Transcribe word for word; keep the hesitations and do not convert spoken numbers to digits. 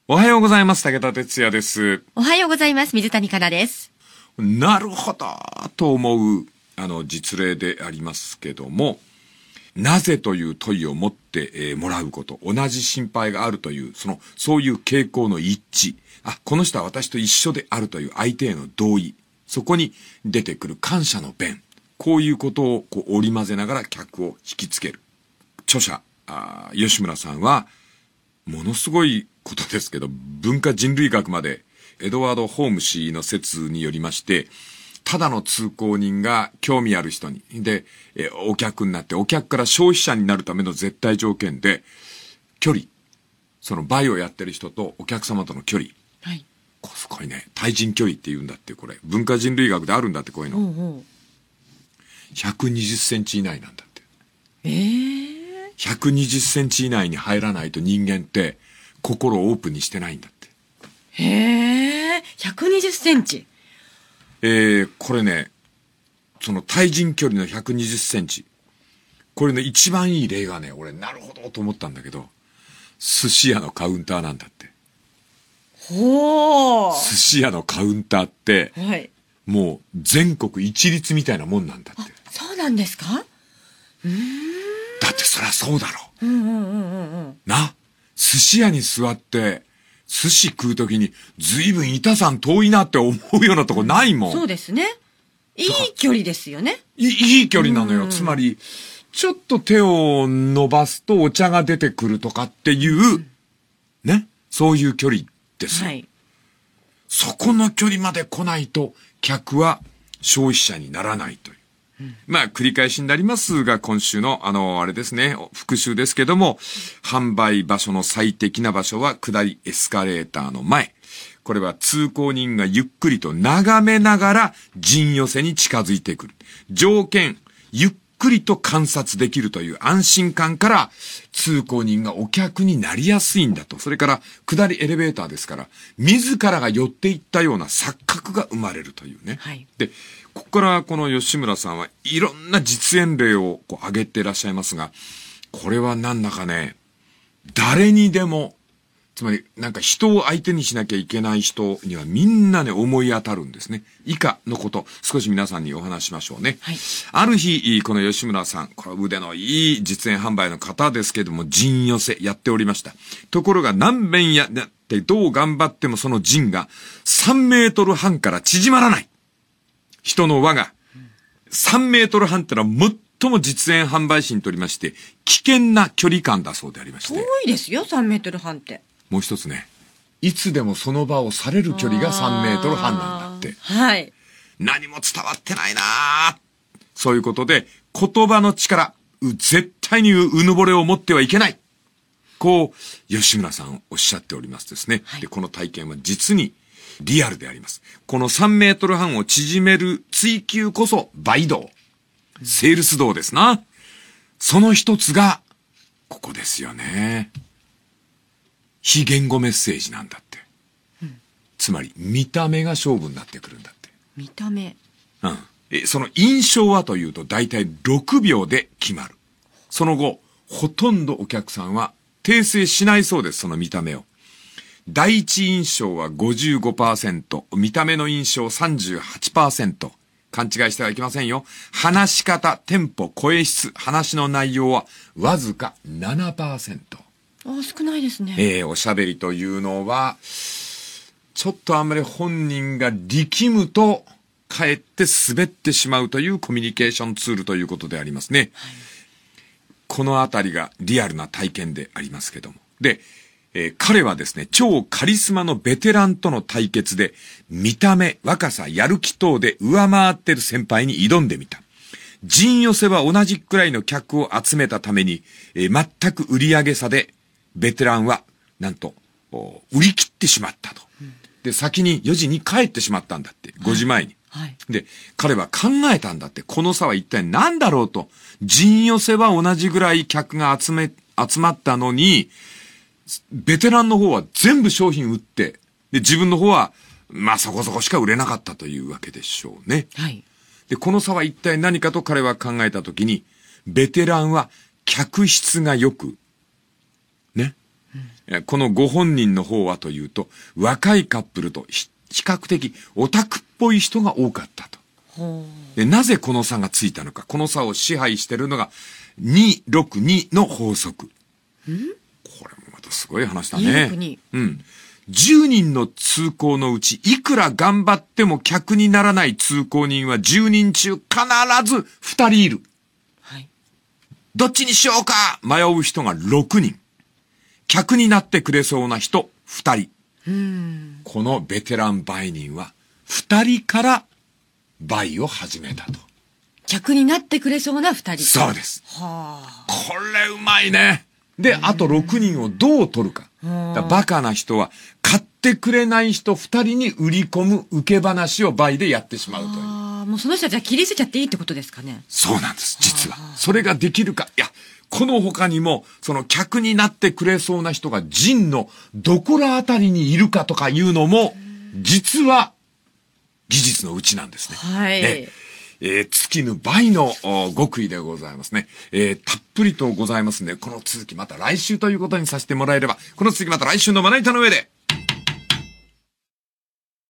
おはようございます。武田哲也です。 おはようございます。水谷香奈です。 なるほどと思うあの実例でありますけども、なぜという問いを持って、えー、もらうこと、同じ心配があるという、その、そういう傾向の一致。あ、この人は私と一緒であるという相手への同意。そこに出てくる感謝の弁。こういうことをこう織り交ぜながら客を引きつける。著者、あ吉村さんは、ものすごいことですけど、文化人類学まで、エドワード・ホーム氏の説によりまして、ただの通行人が興味ある人に、で、えお客になって、お客から消費者になるための絶対条件で、距離。そのバイをやってる人とお客様との距離。 はい。 こすごいね。対人距離って言うんだって、これ。文化人類学であるんだって、こういうの。 おうおうひゃくにじゅっセンチ以内なんだって。 ええひゃくにじゅっセンチ以内に入らないと人間って心をオープンにしてないんだって。 へえ、ひゃくにじゅっセンチ。 えー、これね、その対人距離のひゃくにじゅっセンチ。これね、一番いい例がね、俺、なるほどと思ったんだけど、寿司屋のカウンターなんだって。 ほー。 寿司屋のカウンターって、 はい。 もう全国一律みたいなもんなんだって。 そうなんですか？うーん。 だってそりゃそうだろ。 うんうんうんうんうん。 な、寿司屋に座って、寿司食うときに、ずいぶん板さん遠いなって思うようなとこないもん。 そうですね。いい距離ですよね。 いいい距離なのよ。 うんつまり、ちょっと手を伸ばすとお茶が出てくるとかっていう、うん、ね。そういう距離ですよ。 はい。 そこの距離まで来ないと、客は消費者にならないという。うん、まあ、繰り返しになりますが、今週の、あの、あれですね、復習ですけども、販売場所の最適な場所は下りエスカレーターの前。これは通行人がゆっくりと眺めながら陣寄せに近づいてくる。条件、ゆっくりと観察できるという安心感から通行人がお客になりやすいんだと。それから下りエレベーターですから、自らが寄っていったような錯覚が生まれるというね。 はい。 で、ここからこの吉村さんはいろんな実演例をこう挙げていらっしゃいますが、これはなんだかね、誰にでも、つまりなんか人を相手にしなきゃいけない人にはみんなね思い当たるんですね。以下のこと、少し皆さんにお話しましょうね。 はい。 ある日、この吉村さん、これ腕のいい実演販売の方ですけども、陣寄せやっておりました。ところが何遍やってどう頑張ってもその陣がさんメートルはんから縮まらない。人の輪がさんメートルはんってのは最も実演販売士にとりまして危険な距離感だそうでありまして。 遠いですよ、さんメートルはんって。 もう一つね、いつでもその場を去れる距離がさんメートルはんなんだって。 はい。 何も伝わってないなぁ。そういうことで、言葉の力、絶対にうぬぼれを持ってはいけない。こう、吉村さんおっしゃっておりますですね。はい、で、この体験は実にリアルであります。このさんメートルはんを縮める追求こそ倍道。セールス道ですな。その一つが、ここですよね。非言語メッセージなんだって。うん、つまり、見た目が勝負になってくるんだって。 見た目。 うん。え、その印象はというと、だいたいろくびょうで決まる。その後、ほとんどお客さんは訂正しないそうです、その見た目を。第一印象は ごじゅうごパーセント、見た目の印象 さんじゅうはちパーセント。勘違いしてはいけませんよ。話し方、テンポ、声質、話の内容はわずか ななパーセント。 あ、少ないですね。 えー、おしゃべりというのは、ちょっとあんまり本人が力むと、かえって滑ってしまうというコミュニケーションツールということでありますね。はい、このあたりがリアルな体験でありますけども。で、えー、彼はですね、超カリスマのベテランとの対決で、見た目、若さ、やる気等で上回ってる先輩に挑んでみた。陣寄せは同じくらいの客を集めたために、えー、全く売り上げ差で、ベテランは、なんと、売り切ってしまったと。うん、で、先によじに帰ってしまったんだって。ごじまえに。 はいはい、 で、彼は考えたんだって。この差は一体何だろうと。陣寄せは同じぐらい客が集め、集まったのに、ベテランの方は全部商品売って、で、自分の方は、まあそこそこしか売れなかったというわけでしょうね。 はい。 で、この差は一体何かと彼は考えたときに、ベテランは客質が良く、ね。 うん、このご本人の方はというと、若いカップルと比較的オタクっぽい人が多かったと。で、なぜこの差がついたのか。この差を支配しているのがにろくにの法則。 んこれもまたすごい話だね。 にろくに。 うん。じゅうにんの通行のうち、いくら頑張っても客にならない通行人はじゅうにん中必ずふたりいる。 はい。 どっちにしようか迷う人がろくにん。客になってくれそうな人ふたり。 うん。 このベテラン売人はふたりから売を始めたと。 客になってくれそうな二人。 そうです。 はあ。 これうまいね。で、あとろくにんをどう取るか。だからバカな人は買ってくれない人ふたりに売り込む受け話を倍でやってしまうという。 ああ、もうその人たちは切り捨てちゃっていいってことですかね。 そうなんです、実は。それができるか。いや、この他にも、その客になってくれそうな人が陣のどこらあたりにいるかとかいうのも、実は技術のうちなんですね。 はい。 ねえー、尽きぬ倍の極意でございますね。えー、たっぷりとございますね。この続きまた来週ということにさせてもらえれば、この続きまた来週のまな板の上で。